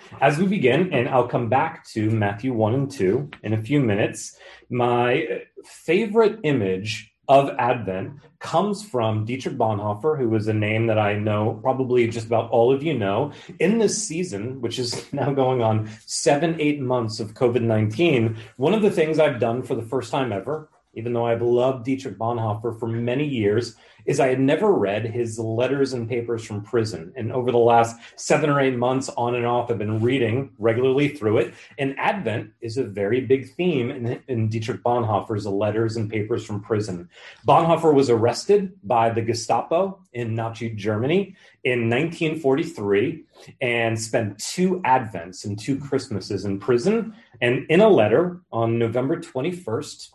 As we begin, and I'll come back to Matthew 1 and 2 in a few minutes, my favorite image of Advent comes from Dietrich Bonhoeffer, who is a name that I know probably just about all of you know. In this season, which is now going on 7-8 months of COVID-19, one of the things I've done for the first time ever, even though I've loved Dietrich Bonhoeffer for many years, is I had never read his letters and papers from prison. And over the last 7 or 8 months, on and off, I've been reading regularly through it. And Advent is a very big theme in Dietrich Bonhoeffer's letters and papers from prison. Bonhoeffer was arrested by the Gestapo in Nazi Germany in 1943 and spent 2 Advents and 2 Christmases in prison. And in a letter on November 21st,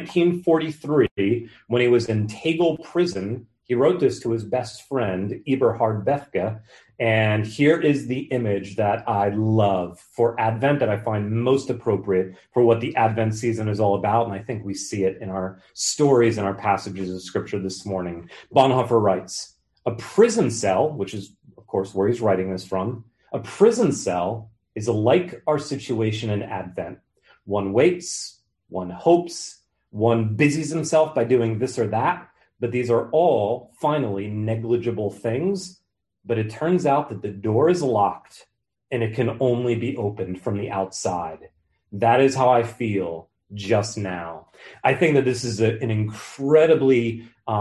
1943, when he was in Tegel prison, he wrote this to his best friend, Eberhard Bethge. And here is the image that I love for Advent, that I find most appropriate for what the Advent season is all about. And I think we see it in our stories and our passages of scripture this morning. Bonhoeffer writes, a prison cell, which is, of course, where he's writing this from, a prison cell is like our situation in Advent. One waits, one hopes, one busies himself by doing this or that, but these are all finally negligible things. But it turns out that the door is locked and it can only be opened from the outside. That is how I feel just now. I think that this is an incredibly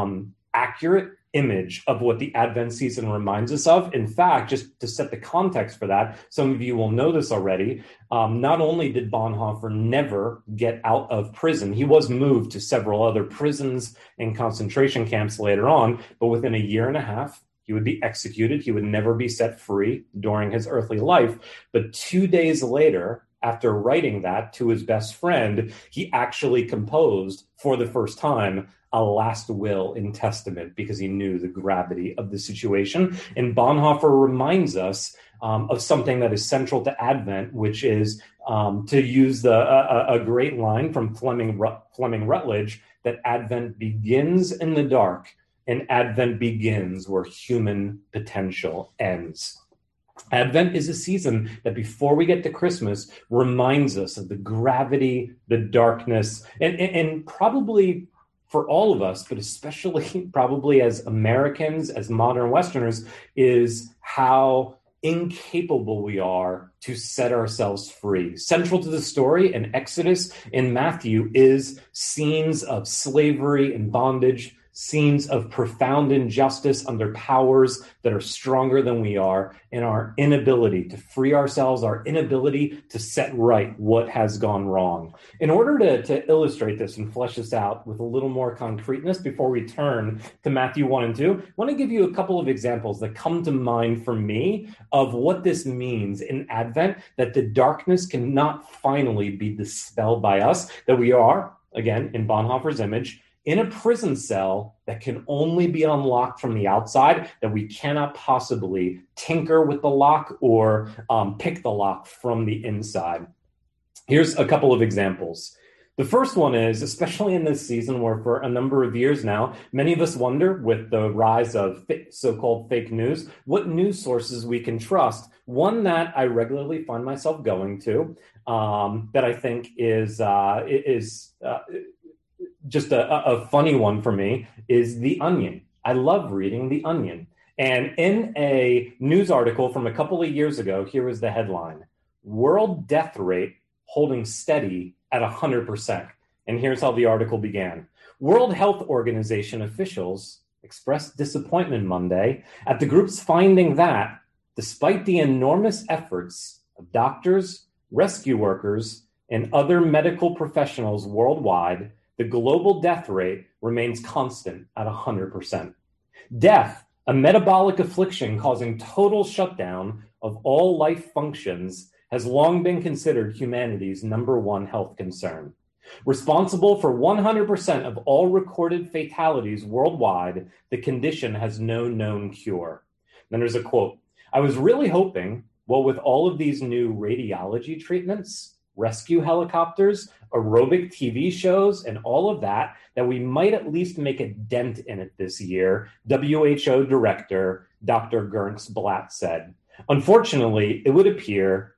accurate image of what the Advent season reminds us of. In fact, just to set the context for that, some of you will know this already. Not only did Bonhoeffer never get out of prison, he was moved to several other prisons and concentration camps later on, but within a year and a half, he would be executed. He would never be set free during his earthly life. But 2 days later, after writing that to his best friend, he actually composed for the first time a last will and testament because he knew the gravity of the situation. And Bonhoeffer reminds us of something that is central to Advent, which is to use a great line from Fleming Rutledge, that Advent begins in the dark and Advent begins where human potential ends. Advent is a season that before we get to Christmas reminds us of the gravity, the darkness, and probably for all of us, but especially probably as Americans, as modern Westerners, is how incapable we are to set ourselves free. Central to the story in Exodus in Matthew is scenes of slavery and bondage, scenes of profound injustice under powers that are stronger than we are, and our inability to free ourselves, our inability to set right what has gone wrong. In order to illustrate this and flesh this out with a little more concreteness before we turn to Matthew 1 and 2, I want to give you a couple of examples that come to mind for me of what this means in Advent, that the darkness cannot finally be dispelled by us, that we are, again, in Bonhoeffer's image, in a prison cell that can only be unlocked from the outside, that we cannot possibly tinker with the lock or pick the lock from the inside. Here's a couple of examples. The first one is, especially in this season where for a number of years now, many of us wonder with the rise of so-called fake news, what news sources we can trust. One that I regularly find myself going to that I think is just a funny one for me is The Onion. I love reading The Onion. And in a news article from a couple of years ago, here was the headline: World Death Rate Holding Steady at 100%. And here's how the article began. World Health Organization officials expressed disappointment Monday at the group's finding that, despite the enormous efforts of doctors, rescue workers, and other medical professionals worldwide, the global death rate remains constant at 100%. Death, a metabolic affliction causing total shutdown of all life functions, has long been considered humanity's number one health concern. Responsible for 100% of all recorded fatalities worldwide, the condition has no known cure. Then there's a quote: I was really hoping, well, with all of these new radiology treatments, rescue helicopters, aerobic TV shows, and all of that, that we might at least make a dent in it this year, WHO Director Dr. Gernz Blatt said. Unfortunately, it would appear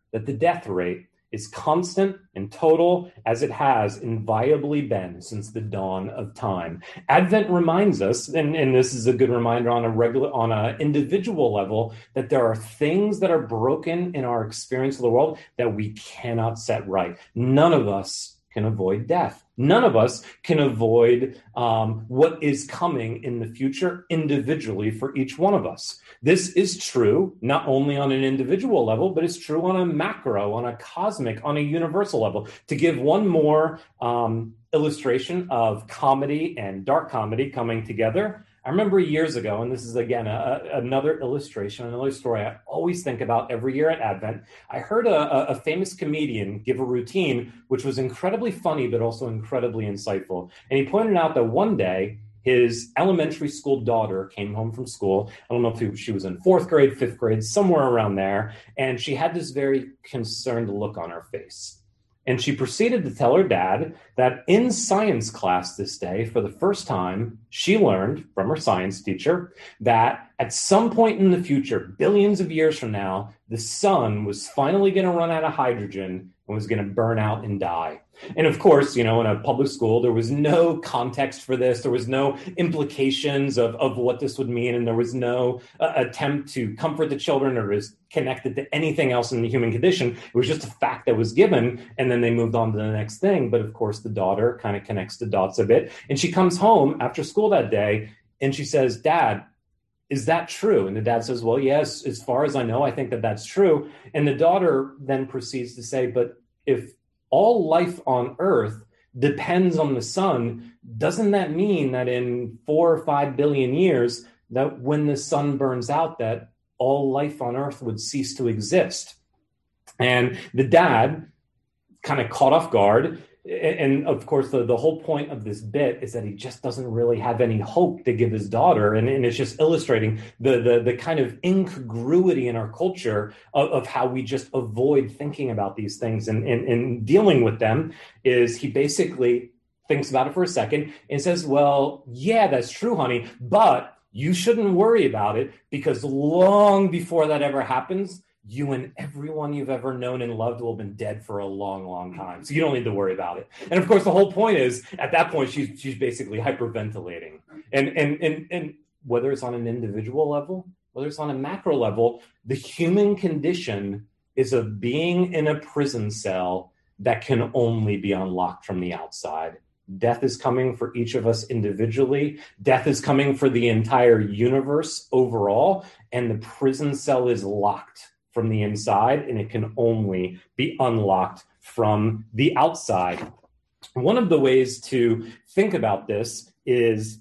that the death rate is constant and total as it has inviolably been since the dawn of time. Advent reminds us, and this is a good reminder on an individual level, that there are things that are broken in our experience of the world that we cannot set right. None of us can avoid death. None of us can avoid what is coming in the future individually for each one of us. This is true not only on an individual level, but it's true on a macro, on a cosmic, on a universal level. To give one more illustration of comedy and dark comedy coming together, I remember years ago, and this is, again, another illustration, another story I always think about every year at Advent. I heard a famous comedian give a routine, which was incredibly funny, but also incredibly insightful. And he pointed out that one day, his elementary school daughter came home from school. I don't know if she was in fourth grade, fifth grade, somewhere around there. And she had this very concerned look on her face. And she proceeded to tell her dad that in science class this day, for the first time, she learned from her science teacher that at some point in the future, billions of years from now, the sun was finally going to run out of hydrogen and was going to burn out and die. And of course, in a public school, there was no context for this. There was no implications of what this would mean. And there was no attempt to comfort the children or is connected to anything else in the human condition. It was just a fact that was given. And then they moved on to the next thing. But of course, the daughter kind of connects the dots a bit. And she comes home after school that day and she says, "Dad, is that true?" And the dad says, "Well, yes, as far as I know, I think that that's true." And the daughter then proceeds to say, "But if all life on Earth depends on the sun, doesn't that mean that in 4 or 5 billion years, that when the sun burns out, that all life on Earth would cease to exist?" And the dad, kind of caught off guard, and of course, the whole point of this bit is that he just doesn't really have any hope to give his daughter. And it's just illustrating the kind of incongruity in our culture of how we just avoid thinking about these things and dealing with them. Is he basically thinks about it for a second and says, "Well, yeah, that's true, honey, but you shouldn't worry about it because long before that ever happens, you and everyone you've ever known and loved will have been dead for a long, long time. So you don't need to worry about it." And of course, the whole point is, at that point, she's basically hyperventilating. And whether it's on an individual level, whether it's on a macro level, the human condition is of being in a prison cell that can only be unlocked from the outside. Death is coming for each of us individually. Death is coming for the entire universe overall. And the prison cell is locked from the inside, and it can only be unlocked from the outside. One of the ways to think about this is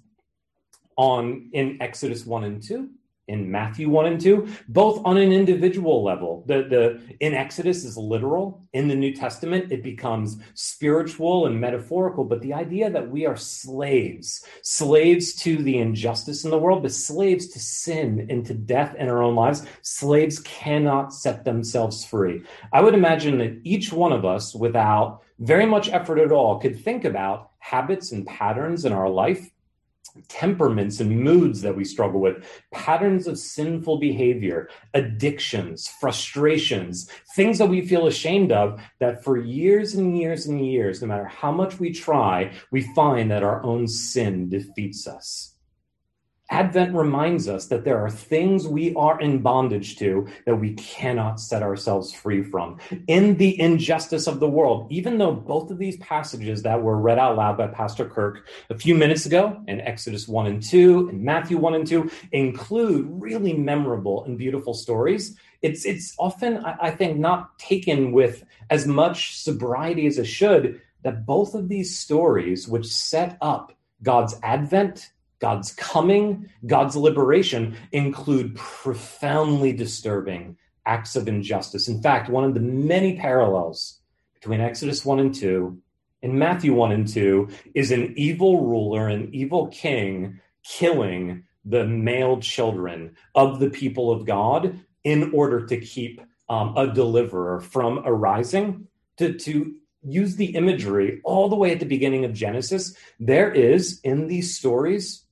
in Exodus 1 and 2, in Matthew 1 and 2, both on an individual level. In Exodus is literal. In the New Testament, it becomes spiritual and metaphorical. But the idea that we are slaves to the injustice in the world, but slaves to sin and to death in our own lives, slaves cannot set themselves free. I would imagine that each one of us, without very much effort at all, could think about habits and patterns in our life, temperaments and moods that we struggle with, patterns of sinful behavior, addictions, frustrations, things that we feel ashamed of, that for years and years and years, no matter how much we try, we find that our own sin defeats us. Advent reminds us that there are things we are in bondage to that we cannot set ourselves free from. In the injustice of the world, even though both of these passages that were read out loud by Pastor Kirk a few minutes ago in Exodus 1 and 2 and Matthew 1 and 2 include really memorable and beautiful stories, it's often, I think, not taken with as much sobriety as it should, that both of these stories, which set up God's advent, God's coming, God's liberation, include profoundly disturbing acts of injustice. In fact, one of the many parallels between Exodus 1 and 2 and Matthew 1 and 2 is an evil ruler, an evil king, killing the male children of the people of God in order to keep a deliverer from arising. To use the imagery all the way at the beginning of Genesis, there is, in these stories,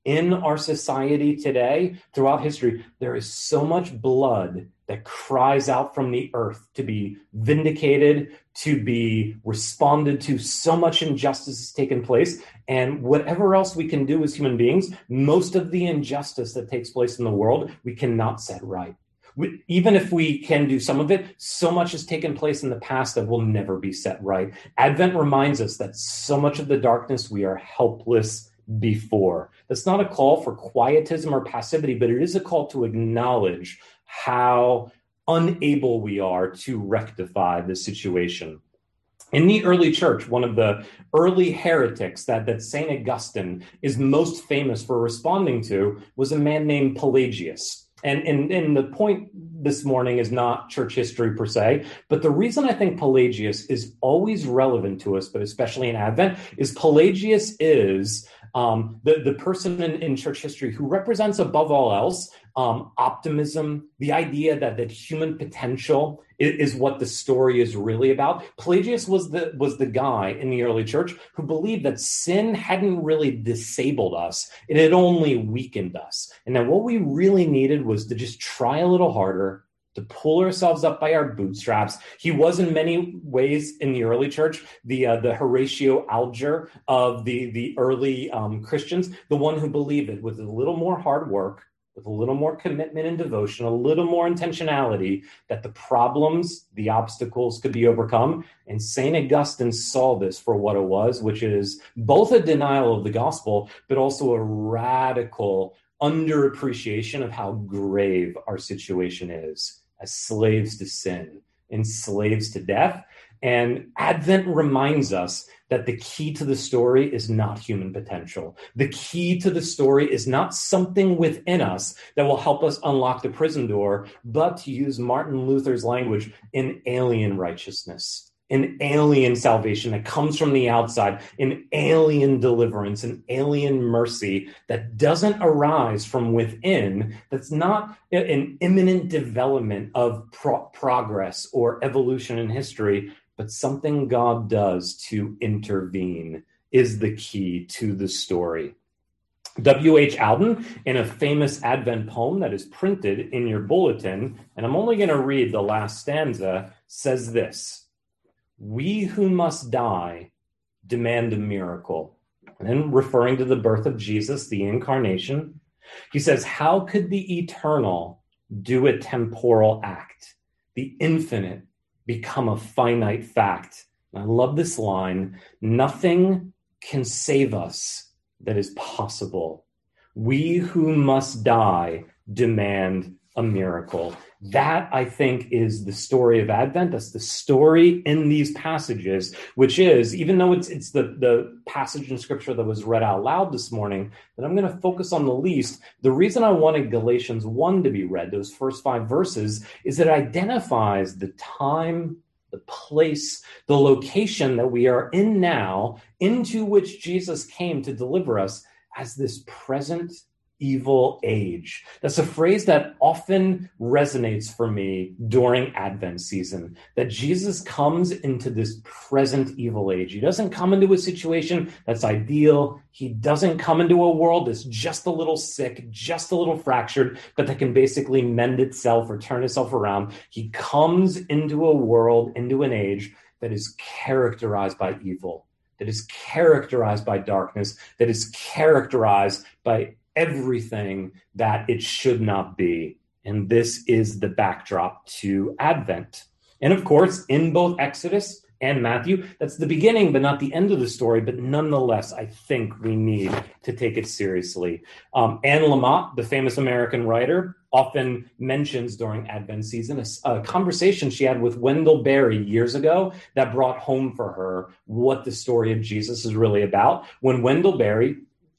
in our society today, throughout history, there is so much blood that cries out from the earth to be vindicated, to be responded to. So much injustice has taken place. And whatever else we can do as human beings, most of the injustice that takes place in the world, we cannot set right. Even if we can do some of it, so much has taken place in the past that will never be set right. Advent reminds us that so much of the darkness we are helpless before. That's not a call for quietism or passivity, but it is a call to acknowledge how unable we are to rectify the situation. In the early church, one of the early heretics that St. Augustine is most famous for responding to was a man named Pelagius. And the point this morning is not church history per se, but the reason I think Pelagius is always relevant to us, but especially in Advent, is Pelagius is the person in church history who represents above all else optimism, the idea that human potential is what the story is really about. Pelagius was the guy in the early church who believed that sin hadn't really disabled us, it had only weakened us, and that what we really needed was to just try a little harder, to pull ourselves up by our bootstraps. He was in many ways in the early church the Horatio Alger of the early Christians, the one who believed that with a little more hard work, with a little more commitment and devotion, a little more intentionality, that the problems, the obstacles could be overcome. And St. Augustine saw this for what it was, which is both a denial of the gospel, but also a radical underappreciation of how grave our situation is as slaves to sin, enslaved to death. And Advent reminds us that the key to the story is not human potential. The key to the story is not something within us that will help us unlock the prison door, but, to use Martin Luther's language, an alien righteousness, an alien salvation that comes from the outside, an alien deliverance, an alien mercy that doesn't arise from within, that's not an imminent development of progress or evolution in history, but something God does to intervene is the key to the story. W.H. Auden, in a famous Advent poem that is printed in your bulletin, and I'm only going to read the last stanza, says this: "We who must die demand a miracle." And then, referring to the birth of Jesus, the incarnation, he says, "How could the eternal do a temporal act? The infinite become a finite fact." And I love this line: "Nothing can save us that is possible. We who must die demand a miracle." That, I think, is the story of Advent. That's the story in these passages, which is, even though it's the passage in Scripture that was read out loud this morning, that I'm going to focus on the least. The reason I wanted Galatians 1 to be read, those first 5 verses, is that it identifies the time, the place, the location that we are in now, into which Jesus came to deliver us, as this present evil age. That's a phrase that often resonates for me during Advent season, that Jesus comes into this present evil age. He doesn't come into a situation that's ideal. He doesn't come into a world that's just a little sick, just a little fractured, but that can basically mend itself or turn itself around. He comes into a world, into an age that is characterized by evil, that is characterized by darkness, that is characterized by everything that it should not be. And this is the backdrop to Advent. And of course, in both Exodus and Matthew, that's the beginning, but not the end of the story. But nonetheless, I think we need to take it seriously. Anne Lamott, the famous American writer, often mentions during Advent season a conversation she had with Wendell Berry years ago that brought home for her what the story of Jesus is really about. When Wendell Berry,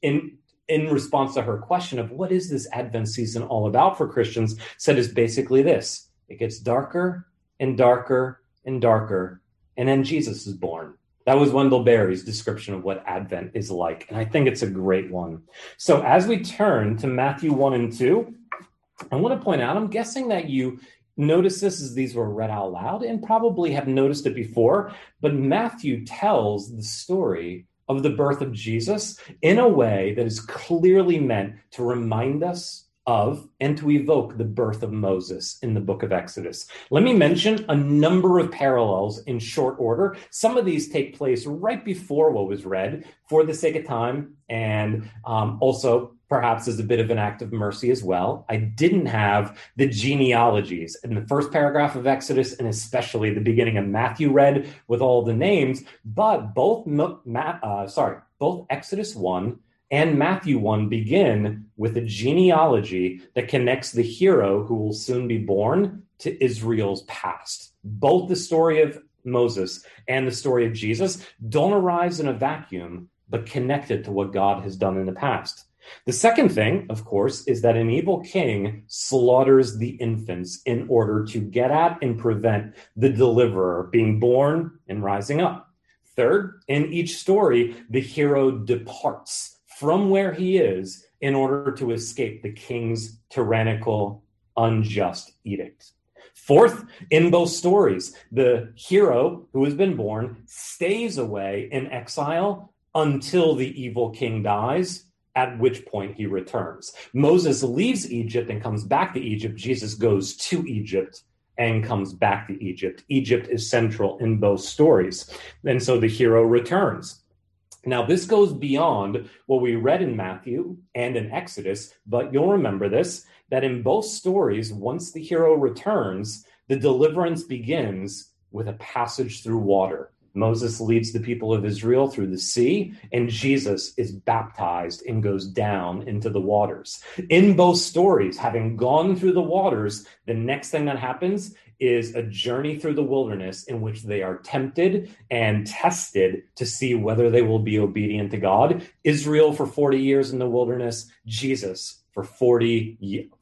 in response to her question of what is this Advent season all about for Christians, said is basically this: it gets darker and darker and darker, and then Jesus is born. That was Wendell Berry's description of what Advent is like, and I think it's a great one. So as we turn to Matthew 1 and 2, I want to point out, I'm guessing that you notice this as these were read out loud and probably have noticed it before, but Matthew tells the story of the birth of Jesus in a way that is clearly meant to remind us of and to evoke the birth of Moses in the book of Exodus. Let me mention a number of parallels in short order. Some of these take place right before what was read for the sake of time, and also perhaps as a bit of an act of mercy as well. I didn't have the genealogies in the first paragraph of Exodus, and especially the beginning of Matthew read with all the names, but both Exodus 1 and Matthew 1 begin with a genealogy that connects the hero who will soon be born to Israel's past. Both the story of Moses and the story of Jesus don't arise in a vacuum, but connected to what God has done in the past. The second thing, of course, is that an evil king slaughters the infants in order to get at and prevent the deliverer being born and rising up. Third, in each story, the hero departs from where he is in order to escape the king's tyrannical, unjust edict. Fourth, in both stories, the hero who has been born stays away in exile until the evil king dies, at which point he returns. Moses leaves Egypt and comes back to Egypt. Jesus goes to Egypt and comes back to Egypt. Egypt is central in both stories. And so the hero returns. Now, this goes beyond what we read in Matthew and in Exodus, but you'll remember this, that in both stories, once the hero returns, the deliverance begins with a passage through water. Moses leads the people of Israel through the sea, and Jesus is baptized and goes down into the waters. In both stories, having gone through the waters, the next thing that happens is a journey through the wilderness in which they are tempted and tested to see whether they will be obedient to God. Israel for 40 years in the wilderness, Jesus for 40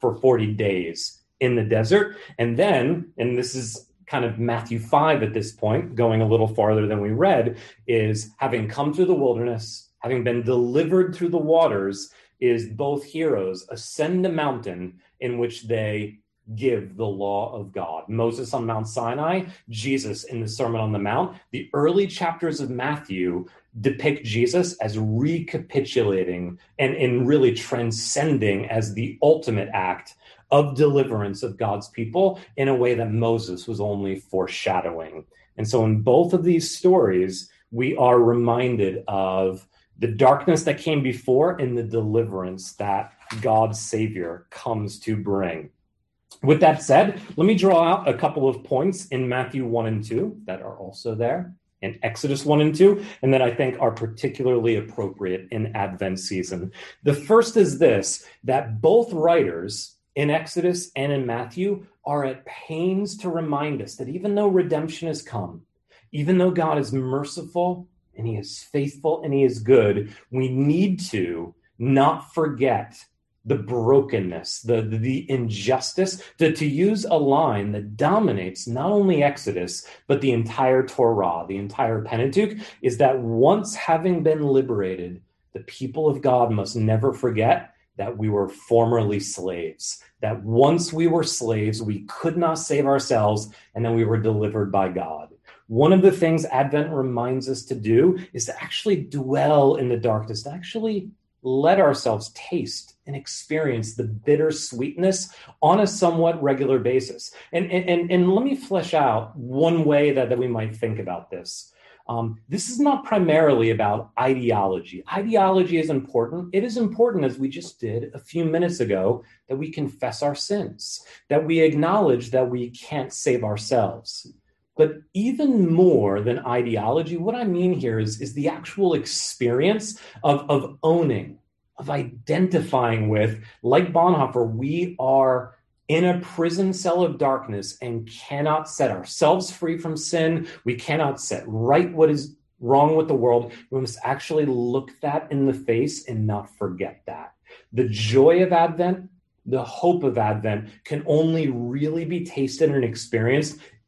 days in the desert. And then, and this is kind of Matthew 5 at this point, going a little farther than we read, is having come through the wilderness, having been delivered through the waters, is both heroes ascend a mountain in which they give the law of God. Moses on Mount Sinai, Jesus in the Sermon on the Mount. The early chapters of Matthew depict Jesus as recapitulating and really transcending as the ultimate act of deliverance of God's people in a way that Moses was only foreshadowing. And so in both of these stories, we are reminded of the darkness that came before and the deliverance that God's Savior comes to bring. With that said, let me draw out a couple of points in Matthew 1 and 2 that are also there in Exodus 1 and 2, and that I think are particularly appropriate in Advent season. The first is this, that both writers in Exodus and in Matthew are at pains to remind us that even though redemption has come, even though God is merciful and he is faithful and he is good, we need to not forget the brokenness, the injustice, to use a line that dominates not only Exodus, but the entire Torah, the entire Pentateuch, is that once having been liberated, the people of God must never forget that we were formerly slaves, that once we were slaves, we could not save ourselves, and then we were delivered by God. One of the things Advent reminds us to do is to actually dwell in the darkness, to actually let ourselves taste and experience the bitter sweetness on a somewhat regular basis. And let me flesh out one way that we might think about this. This is not primarily about ideology. Ideology is important. It is important, as we just did a few minutes ago, that we confess our sins, that we acknowledge that we can't save ourselves. But even more than ideology, what I mean here is the actual experience of owning, of identifying with, like Bonhoeffer, we are in a prison cell of darkness and cannot set ourselves free from sin. We cannot set right what is wrong with the world. We must actually look that in the face and not forget that. The joy of Advent, the hope of Advent can only really be tasted and experienced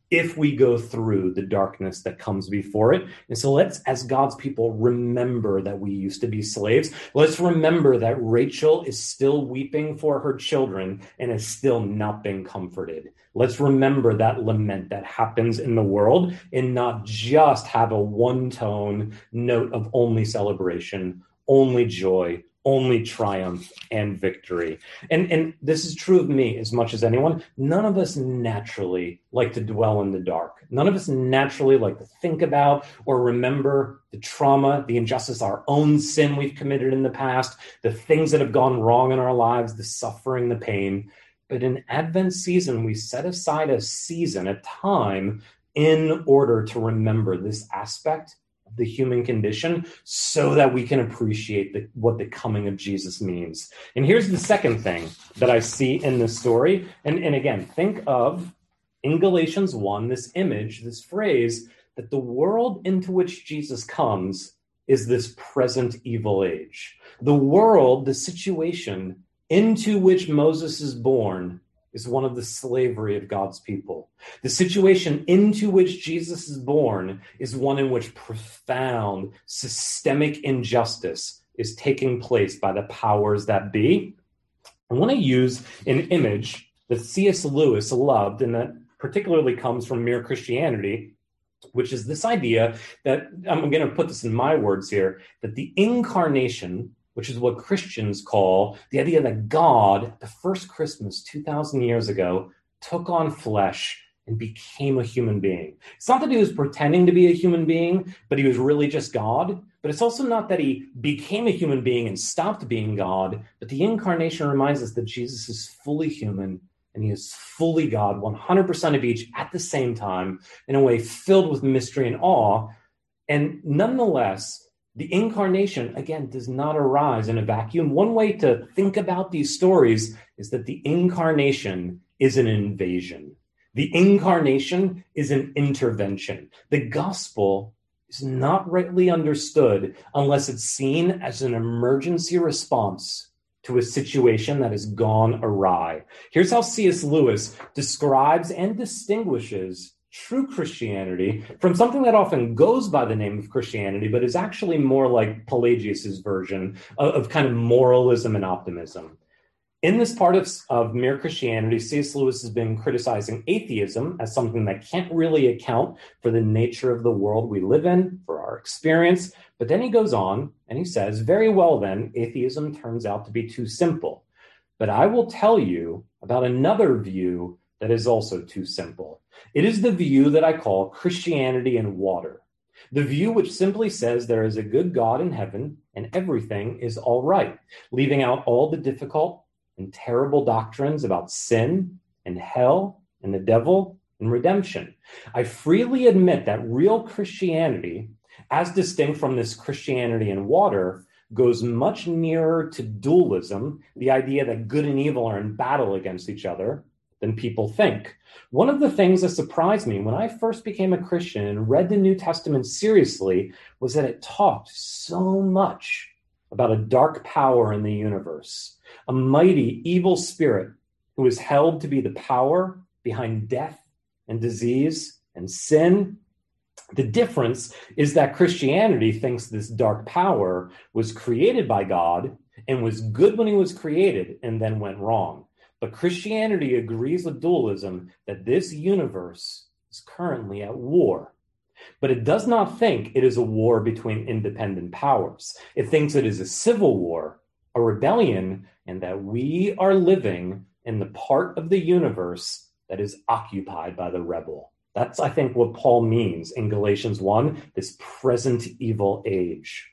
if we go through the darkness that comes before it. And so let's, as God's people, remember that we used to be slaves. Let's remember that Rachel is still weeping for her children and is still not being comforted. Let's remember that lament that happens in the world and not just have a one-tone note of only celebration, only joy, only triumph and victory. And this is true of me as much as anyone. None of us naturally like to dwell in the dark. None of us naturally like to think about or remember the trauma, the injustice, our own sin we've committed in the past, the things that have gone wrong in our lives, the suffering, the pain. But in Advent season, we set aside a season, a time, in order to remember this aspect the human condition so that we can appreciate what the coming of Jesus means. And here's the second thing that I see in this story. And again, think of, in Galatians 1, this image, this phrase, that the world into which Jesus comes is this present evil age. The world, the situation into which Moses is born, is one of the slavery of God's people. The situation into which Jesus is born is one in which profound systemic injustice is taking place by the powers that be. I want to use an image that C.S. Lewis loved, and that particularly comes from Mere Christianity, which is this idea that, I'm going to put this in my words here, that the incarnation, which is what Christians call the idea that God, the first Christmas 2,000 years ago, took on flesh and became a human being. It's not that he was pretending to be a human being, but he was really just God. But it's also not that he became a human being and stopped being God, but the incarnation reminds us that Jesus is fully human and he is fully God, 100% of each at the same time, in a way filled with mystery and awe. And nonetheless, the incarnation, again, does not arise in a vacuum. One way to think about these stories is that the incarnation is an invasion. The incarnation is an intervention. The gospel is not rightly understood unless it's seen as an emergency response to a situation that has gone awry. Here's how C.S. Lewis describes and distinguishes true Christianity from something that often goes by the name of Christianity, but is actually more like Pelagius's version of kind of moralism and optimism. In this part of Mere Christianity, C.S. Lewis has been criticizing atheism as something that can't really account for the nature of the world we live in, for our experience. But then he goes on and he says, very well then, atheism turns out to be too simple. But I will tell you about another view that is also too simple. It is the view that I call Christianity in water. The view which simply says there is a good God in heaven and everything is all right, leaving out all the difficult and terrible doctrines about sin and hell and the devil and redemption. I freely admit that real Christianity, as distinct from this Christianity in water, goes much nearer to dualism, the idea that good and evil are in battle against each other, than people think. One of the things that surprised me when I first became a Christian and read the New Testament seriously was that it talked so much about a dark power in the universe, a mighty evil spirit who is held to be the power behind death and disease and sin. The difference is that Christianity thinks this dark power was created by God and was good when he was created and then went wrong. But Christianity agrees with dualism that this universe is currently at war. But it does not think it is a war between independent powers. It thinks it is a civil war, a rebellion, and that we are living in the part of the universe that is occupied by the rebel. That's, I think, what Paul means in Galatians 1, this present evil age.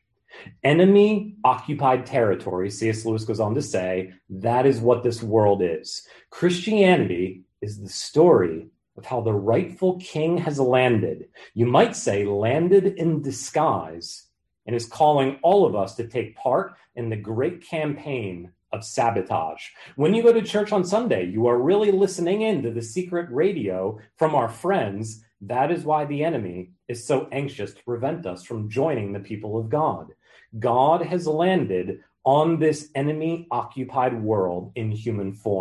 Enemy-occupied territory, C.S. Lewis goes on to say, that is what this world is. Christianity is the story of how the rightful king has landed. You might say landed in disguise, and is calling all of us to take part in the great campaign of sabotage. When you go to church on Sunday, you are really listening in to the secret radio from our friends. That is why the enemy is so anxious to prevent us from joining the people of God. God has landed on this enemy-occupied world in human form.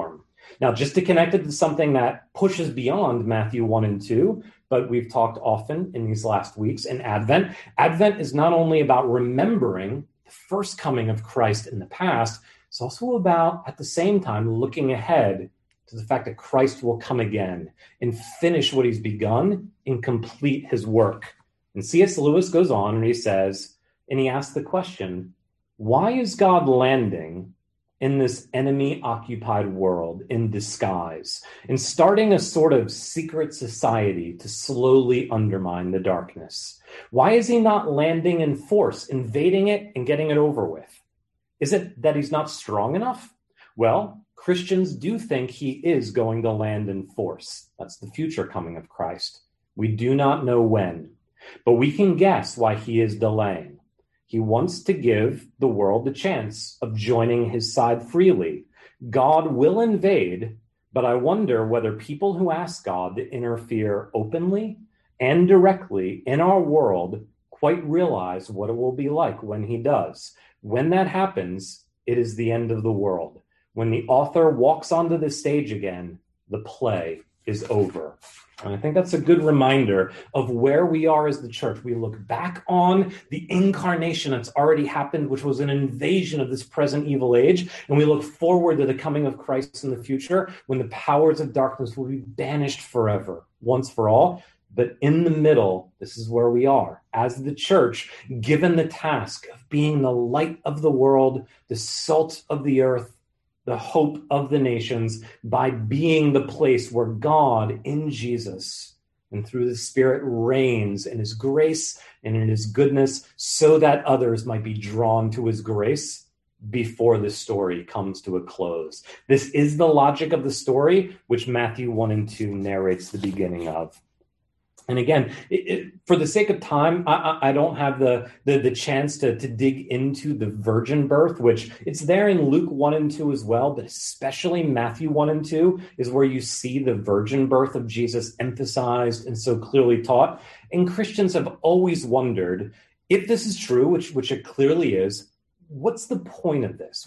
Now, just to connect it to something that pushes beyond Matthew 1 and 2, but we've talked often in these last weeks in Advent. Advent is not only about remembering the first coming of Christ in the past, it's also about, at the same time, looking ahead to the fact that Christ will come again and finish what he's begun and complete his work. And C.S. Lewis goes on and he says, and he asks the question, why is God landing in this enemy-occupied world in disguise and starting a sort of secret society to slowly undermine the darkness? Why is he not landing in force, invading it and getting it over with? Is it that he's not strong enough? Well, Christians do think he is going to land in force. That's the future coming of Christ. We do not know when, but we can guess why he is delaying. He wants to give the world the chance of joining his side freely. God will invade, but I wonder whether people who ask God to interfere openly and directly in our world quite realize what it will be like when he does. When that happens, it is the end of the world. When the author walks onto the stage again, the play is over. And I think that's a good reminder of where we are as the church. We look back on the incarnation that's already happened, which was an invasion of this present evil age. And we look forward to the coming of Christ in the future when the powers of darkness will be banished forever, once for all. But in the middle, this is where we are as the church, given the task of being the light of the world, the salt of the earth, the hope of the nations, by being the place where God in Jesus and through the Spirit reigns in his grace and in his goodness so that others might be drawn to his grace before the story comes to a close. This is the logic of the story, which Matthew 1 and 2 narrates the beginning of. And again, for the sake of time, I don't have the chance to dig into the virgin birth, which it's there in Luke 1 and 2 as well, but especially Matthew 1 and 2 is where you see the virgin birth of Jesus emphasized and so clearly taught. And Christians have always wondered if this is true, which it clearly is. What's the point of this?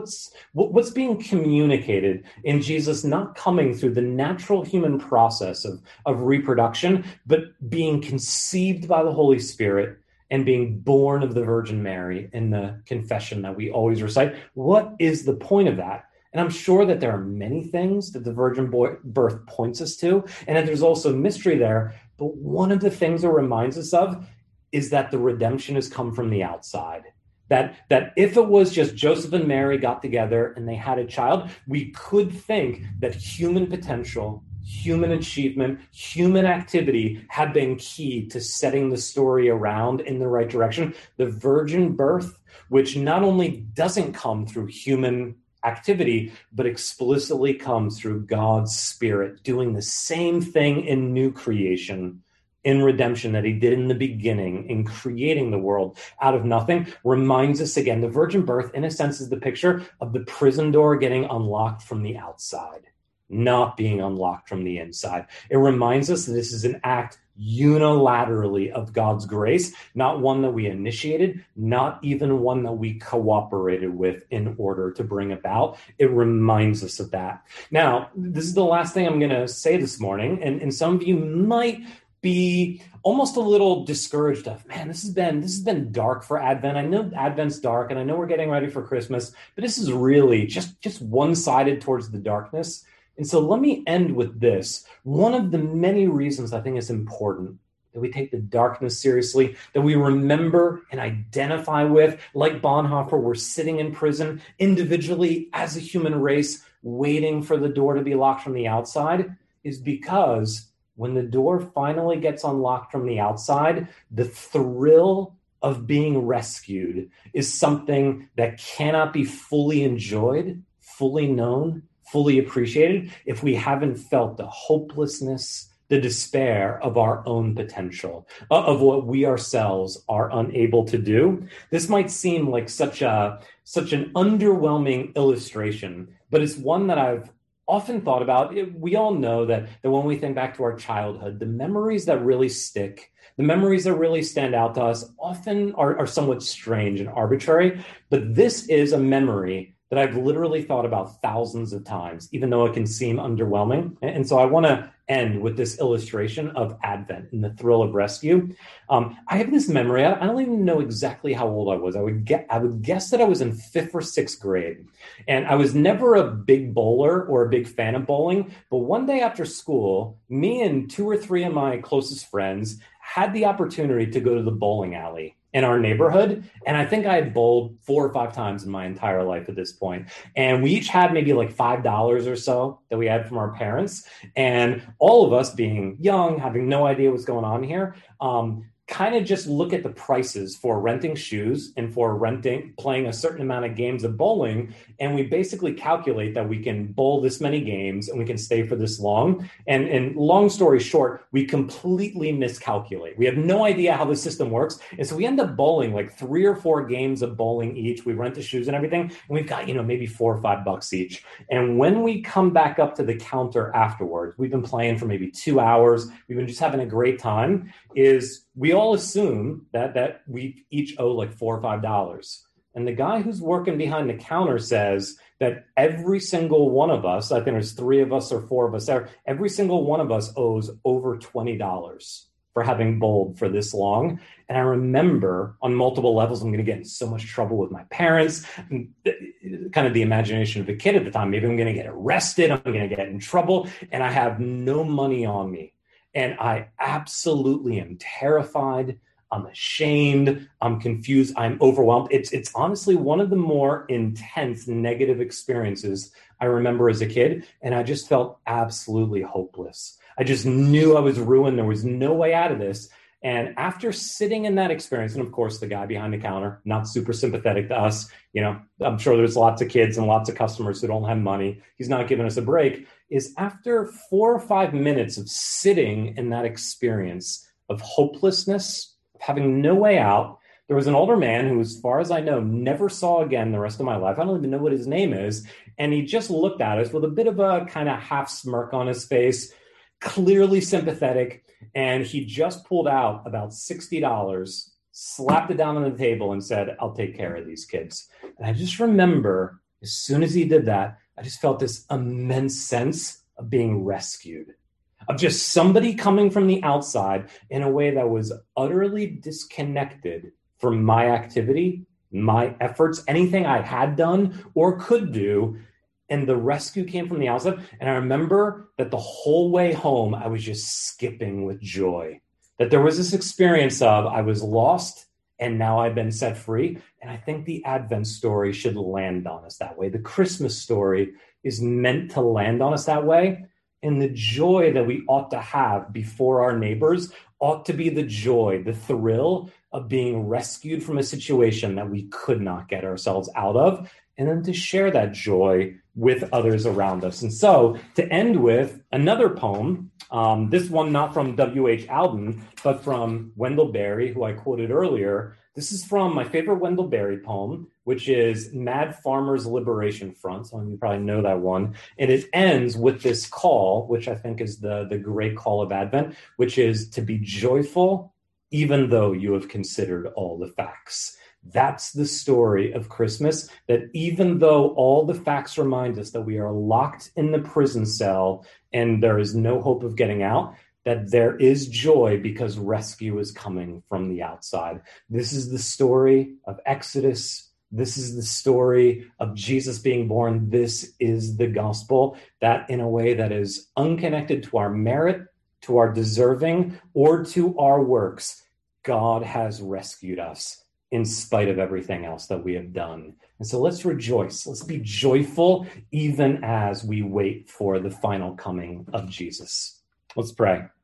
What's being communicated in Jesus not coming through the natural human process of reproduction, but being conceived by the Holy Spirit and being born of the Virgin Mary in the confession that we always recite? What is the point of that? And I'm sure that there are many things that the virgin birth points us to, and that there's also mystery there. But one of the things it reminds us of is that the redemption has come from the outside. That if it was just Joseph and Mary got together and they had a child, we could think that human potential, human achievement, human activity had been key to setting the story around in the right direction. The virgin birth, which not only doesn't come through human activity, but explicitly comes through God's Spirit doing the same thing in new creation, in redemption, that he did in the beginning in creating the world out of nothing, reminds us again, the virgin birth, in a sense, is the picture of the prison door getting unlocked from the outside, not being unlocked from the inside. It reminds us that this is an act unilaterally of God's grace, not one that we initiated, not even one that we cooperated with in order to bring about. It reminds us of that. Now, this is the last thing I'm going to say this morning, and some of you might be almost a little discouraged of, man, this has been dark for Advent. I know Advent's dark, and I know we're getting ready for Christmas, but this is really just one-sided towards the darkness. And so let me end with this. One of the many reasons I think it's important that we take the darkness seriously, that we remember and identify with, like Bonhoeffer, we're sitting in prison individually as a human race, waiting for the door to be locked from the outside, is because when the door finally gets unlocked from the outside, the thrill of being rescued is something that cannot be fully enjoyed, fully known, fully appreciated if we haven't felt the hopelessness, the despair of our own potential, of what we ourselves are unable to do. This might seem like such an underwhelming illustration, but it's one that I've often thought about. We all know that when we think back to our childhood, the memories that really stick, the memories that really stand out to us often are somewhat strange and arbitrary. But this is a memory that I've literally thought about thousands of times, even though it can seem underwhelming. And so I want to end with this illustration of Advent and the thrill of rescue. I have this memory. I don't even know exactly how old I was. I would guess that I was in fifth or sixth grade. And I was never a big bowler or a big fan of bowling. But one day after school, me and two or three of my closest friends had the opportunity to go to the bowling alley in our neighborhood. And I think I had bowled 4 or 5 times in my entire life at this point. And we each had maybe like $5 or so that we had from our parents. And all of us being young, having no idea what's going on here, kind of just look at the prices for renting shoes and for playing a certain amount of games of bowling. And we basically calculate that we can bowl this many games and we can stay for this long. And long story short, we completely miscalculate. We have no idea how the system works. And so we end up bowling like 3 or 4 games of bowling each. We rent the shoes and everything. And we've got, maybe $4 or $5 each. And when we come back up to the counter afterwards, we've been playing for maybe 2 hours. We've been just having a great time. We all assume that we each owe like $4 or $5. And the guy who's working behind the counter says that every single one of us, I think there's 3 of us or 4 of us there, every single one of us owes over $20 for having bowled for this long. And I remember on multiple levels, I'm going to get in so much trouble with my parents, kind of the imagination of a kid at the time. Maybe I'm going to get arrested. I'm going to get in trouble. And I have no money on me. And I absolutely am terrified. I'm ashamed. I'm confused. I'm overwhelmed. It's honestly one of the more intense negative experiences I remember as a kid. And I just felt absolutely hopeless. I just knew I was ruined. There was no way out of this. And after sitting in that experience, and of course, the guy behind the counter, not super sympathetic to us, I'm sure there's lots of kids and lots of customers who don't have money. He's not giving us a break. Is after 4 or 5 minutes of sitting in that experience of hopelessness, of having no way out, there was an older man who, as far as I know, never saw again the rest of my life. I don't even know what his name is. And he just looked at us with a bit of a kind of half smirk on his face, clearly sympathetic. And he just pulled out about $60, slapped it down on the table and said, "I'll take care of these kids." And I just remember as soon as he did that, I just felt this immense sense of being rescued, of just somebody coming from the outside in a way that was utterly disconnected from my activity, my efforts, anything I had done or could do. And the rescue came from the outside. And I remember that the whole way home, I was just skipping with joy. That there was this experience of I was lost and now I've been set free. And I think the Advent story should land on us that way. The Christmas story is meant to land on us that way. And the joy that we ought to have before our neighbors ought to be the joy, the thrill of being rescued from a situation that we could not get ourselves out of, and then to share that joy with others around us. And so to end with another poem, this one not from W.H. Auden, but from Wendell Berry, who I quoted earlier. This is from my favorite Wendell Berry poem, which is Mad Farmers Liberation Front. Some of you probably know that one. And it ends with this call, which I think is the great call of Advent, which is to be joyful, even though you have considered all the facts. That's the story of Christmas, that even though all the facts remind us that we are locked in the prison cell and there is no hope of getting out, that there is joy because rescue is coming from the outside. This is the story of Exodus. This is the story of Jesus being born. This is the gospel, that in a way that is unconnected to our merit, to our deserving, or to our works, God has rescued us in spite of everything else that we have done. And so let's rejoice. Let's be joyful even as we wait for the final coming of Jesus. Let's pray.